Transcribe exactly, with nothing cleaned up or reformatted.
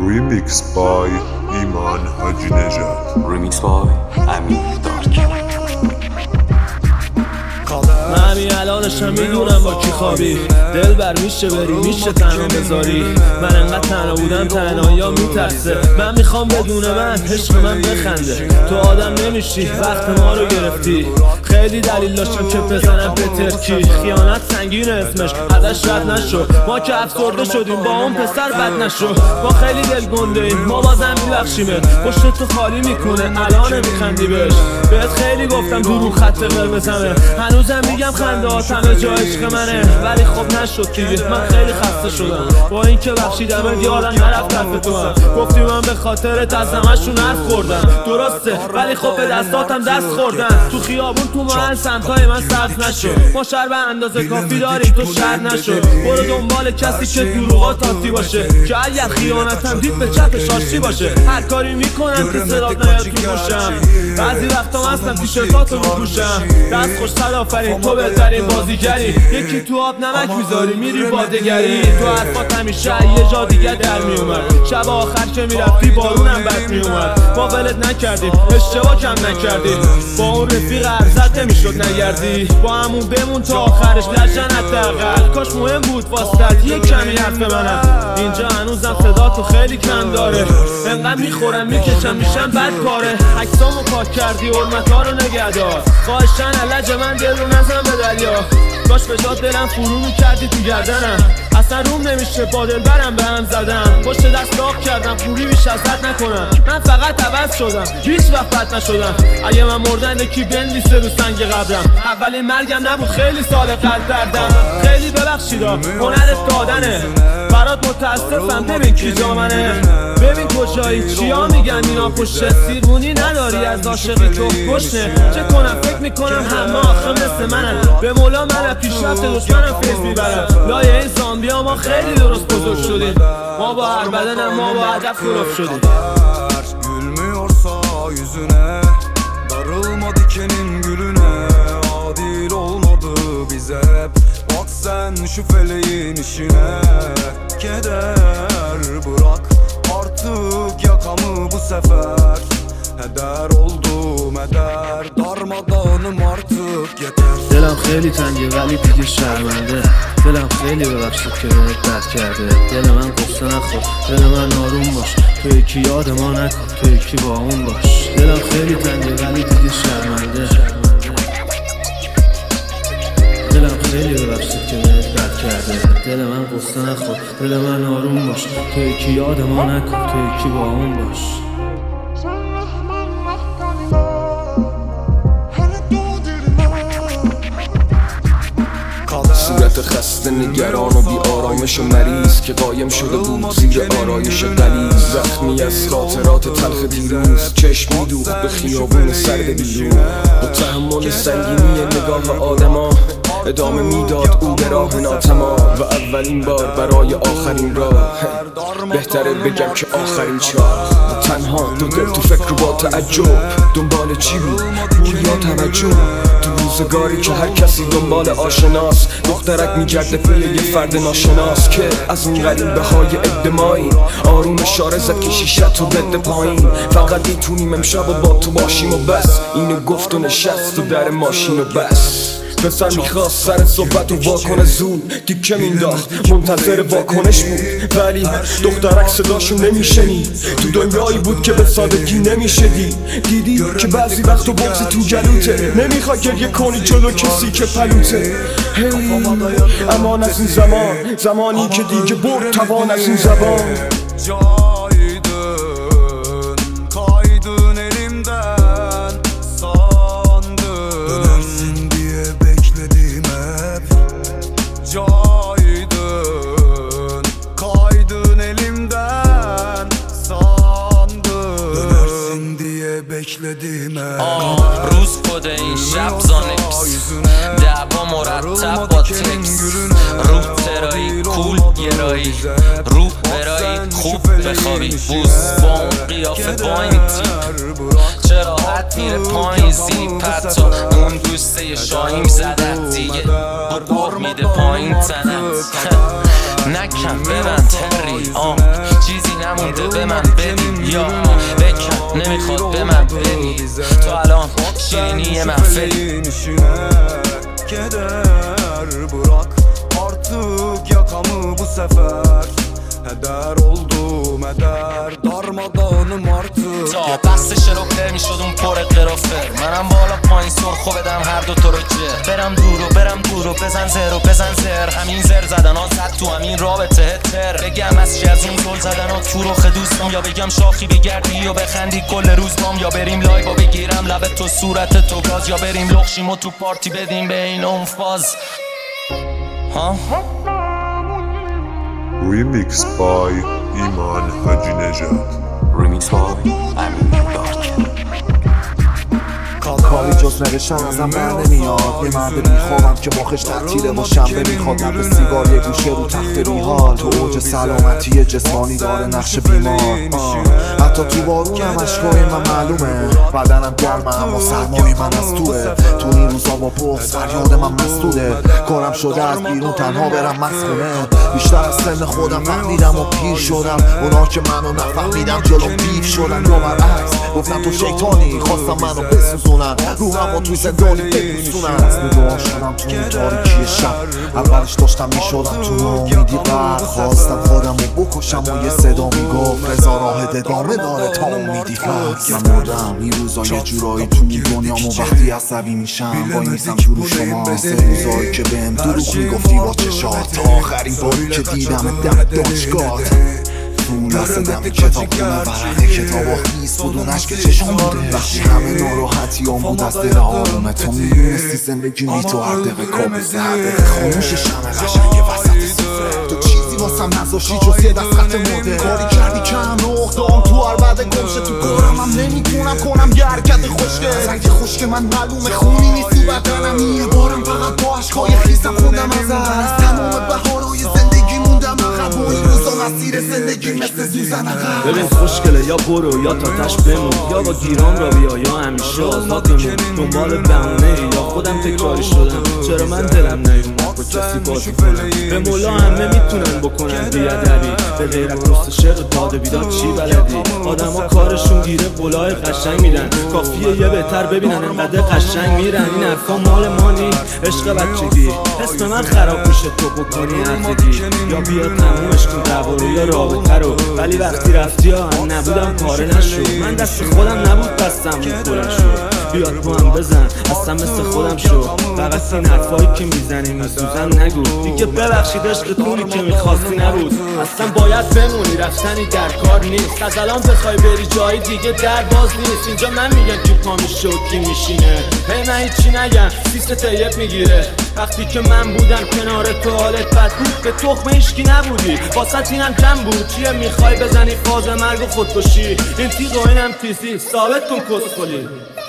Remix by ایمان حاجی نژاد. Remix by امیر دارک. من همین الانشم میدونم با کی خوابی، دل بر میشه بری میشه تنها بذاری. من انقدر تنها بودم تنهایی ها میترسه. من میخوام بدون من عشق من بخنده. تو آدم نمیشی وقت ما رو گرفتی. خیلی دلیل داشتم که بزنم به ترکی. خیانت سنگین اسمش ازش رد نشو. ما که افسرده شدیم با اون پسر بد نشو. ما خیلی دل گنده ایم ما بازم میبخشیمت. پشت تو خالی میکنه الان میخندی بهش. بهت خیلی گفتم دورو خط قرمزمه. هنوزم میگم خنده ها همه جا عشق منه، ولی خب نشد دیگه. من خیلی خسته شدم با اینکه بخشیدم یادم نرفت طرف تو هم. گفتی من به خاطرت از همشون حرف خوردم. درسته ولی خب به دستاتم دست خوردن. تو خیابون تو محل سمتای من سبز نشو. ما شهر به اندازه کافی داریم تو شهر نشو. برو دنبال کسی که دروغا تاتی باشه، که اگر خیانتم دید به چپ شاشی باشه. هر کاری میکنم که صدات نیاد تو گوشم. بعضی وقتا هستم تیشرتاتو میپوشم. دست خوش صد آفرین تو بهترین بازیگری. یکی تو آب نمک میذاری میری بادگری. تو حرفات همیشه یه جا دیگه در میومد. شب آخر که میرفتی بارونم بد میومد. ما ولت نکردیم اشتباه کم نکردیم. با اون رفیق ارزت نمیشد نگردی. با همون بمون تا آخرش لجن حداقل. کاش مهم بود واسطت یه کمی حرف منم. اینجا هنوزم صدا تو خیلی کم داره. انقدر میخورم میکشم میشم بد کاره. عکسامو پاک کردی حرمت‌ها رو نگهدار. خواهشن علج من دل رو نزن به دریا. کاش به جات دلم فرو میکردی تو گردنم. اصلا روم نمیشه با دل برم به هم زدم. پشت دست داغ کردم خوری بیش از حد نکنم. من فقط عوض شدم هیچ وقت بد نشدم. اگه من مردن یکی بنویسه رو سنگ قبرم. اولین مرگم نبود خیلی سال قلب دردم. خیلی ببخشیدا هنرت دادنه. برات متاسفم ببین کی جا منه. ببین کجایی چیا میگن اینا پشت. سیرمونی نداری از عاشقی تو گشنه. چه کنم فکر میکنم همه آخه مثل منن. به مولا من پیشرفت دشمنم فیض میبرم. لایه این زامبیا ما خیلی درست بزرگ şudin. ما با هر بدنم ما با هدف خلاف şudin. Gülmüyorsa yüzüne, darılma dikenin gülüne. Adil olmadı bize hep. Bak sen şu feleğin işine. Keder bırak artık yakamı bu sefer. Heder oldum eder, darmadağınım artık yeter. دلم خیلی تنگه ولی دیگه شرمنده. دلم خیلی ببخشید که بهت بد کرده. دل من قصه نخور دل من آروم باش. تو یکی یاد ما نکن تو یکی با اون باش. دلم خیلی تنگه ولی دیگه شرمنده. دلم خیلی ببخشید که بهت بد کرده. دل من قصه نخور دل من آروم باش. تو یکی یاد ما نکن تو یکی با اون باش. صورت خسته نگران و بی آرامش و مریض که قایم شده بود زیر آرایش غلیظ. زخمی از خاطرات تلخ دیروز، چشم میدوخت به خیابون سرد بیرون. با تحمل سنگینی نگاه آدما ادامه میداد او به راه ناتمام. و اولین بار برای آخرین راه بهتره بگم که آخرین چاه. تنها دو دل تو فکر و با تعجب دنبال چی بود پول یا توجه. تو روزگاری که هر کسی دنبال آشناس، دخترک میگرده پی یه فرد ناشناس که از اون غریبه های ادمایی. آروم اشاره زد که شیشت رو بده پایین. فقط میتونیم امشب و با تو باشیم و بس. اینو گفت و نشست و در ماشین و بس. پسر میخواست سر صحبت و واکنه زود دیگه مینداخت منتظر واکنش بود. ولی دخترک صداشو نمیشنید. تو دنیایی بود که به سادگی نمیشه دید. دیدی که بعضی وقت و بغض تو گلوته. نمیخوای گریه کنی جلو کسی که پلوته. هی امان از این زمان، زمانی که دیگه برد توان از این زبان. Caydın, kaydın elimden sandın. Dönersin diye bekledim hep. روز خود این شب زانکس دعوا مرتب با تکس. روح ترایی کول گرایی روح برایی خوب بخوابی بوز با اون قیافه با این تیپ. چرا حد میره پایین زیپ حتی اون دوسته شاهیم زدت دیگه. بر میده پایین تنت نکن ببند تری آه چیزی نمونده به من بدی یا بکن نمیخواد به من بری تو الان şirinliğe mahveli Keder bırak artık yakamı bu sefer Heder oldum heder darmadağınım artık تا بست شروکتر می شدم پر قرافر منم بالا پایین سرخو بدم هر دو تو رو جر برم دور و برم دور و بزن زر و بزن زر همین زر زدن ها زد تو همین رابطه تر بگم از چی از اون زل زدن ها تو رخ دوستم یا بگم شاخی بگردی و بخندی کل روز بام یا بریم لایو و بگیرم لب تو صورت تو گاز یا بریم لخشیم و تو پارتی بدیم به این اون فاز ها Remix by ایمان حاجی نژاد Remix by امین دارک کاری جز نوشتن ازم بر نمیاد یه مرد بیخوابم که مخش تعطیله و شنبه میخواد لب سیگار یه گوشه رو تخت بیحال تو اوج سلامتی جسمانی داره نقش بیمار حتی تو بارونم اشکای من معلومه بدنم گرمه اما سرمای من از توه تو این روزا با بغض فریاد من مسدوده کارم شده از بیرون تنها برم مسخونه بیشتر از سن خودم فهمیدم و پیر شدم اونا که منو نفهمیدم جلو بیف شدن یا برعکس گفتم تو شیطانی خواستم منو بسوزونن روحم و توی زندانی بپوسونن از نگاه شدم تو اون تاریکی شب اولش داشتم میشدم تو ناامیدی غرق خواستم خودم رو بکشم و یه صدا میگفت رضا راه ادامه داره تا امیدی هست من مردم این روزا یه جورایی تو دنیام و وقتی عصبی میشم وای میزم تو رو شما سه روزایی که بهم دروغ میگفتی با چشات تا آخرین باری که دیدم دم دانشگاه لحظه دم کتاب خونه ورقه کتاب و خیز بود اون عشق چشم بوده وقتی همه ناراحتی هم بود از دل آرومه تو میدونستی زندگی می تو هر دقیقه کابوسه هر دقیقه خاموش شمه قشنگ وسط سفره تو چیزی واسم نذاشتی جز یه دست خط مرده کاری کردی که همه اخدام تو هر بعد گمشه تو کارم هم نمیتونم کنم یه حرکت خوشگه رنگ خشک من معلومه خونی نیستی بدنم یه بارم فقط با عشقای خیسم خوندم از تمام بهارای زندگی موندم عقب و این روزا مسیر زندگی مثل سوزن عقب ببین خوشگله یا برو یا تا تش بمون یا با گیران را بیا یا همیشه آزاد بمون دنبال بهونه یا خودم تکراری شدم چرا من دلم نیومد با کسی بازی کنم به مولا همه میتونن بکنن بیادبی به غیر از رست شعر داده بیداد چی بلدی آدم ها کارشون گیره بلای قشنگ میدن کافیه یه بهتر ببینن انقدر قشنگ میرن این حرفا مال مانی عشق بچگی اسم من خراب میشه تو بکنی هرزگی یا بیا تمومش کن دعوا رو یا رابطه رو ولی وقتی رفتی ها هم نبودم کاره نشد من دست خودم نبود دستم میخورم شد بیاد با هم بزن اصلا مثل خودم شو فقط این حرفایی که میزنی میسوزن نگو دیگه ببخشید عشقتونی که میخواستی نبود اصلا باید بمونی رفتنی در کار نیست از الان بخوای بری جایی دیگه در باز نیست اینجا من میگم کی پا میشه و کی میشینه هی من هیچی نگم سیست تیپ میگیره وقتی که من بودم کنار تو حالت بد بود به تخم هیچکی نبودی واسط اینم کم بود چیه میخوای بزنی فاز مرگ و خودکشی این تیغ و اینم تیزی ثابت کن کسخلی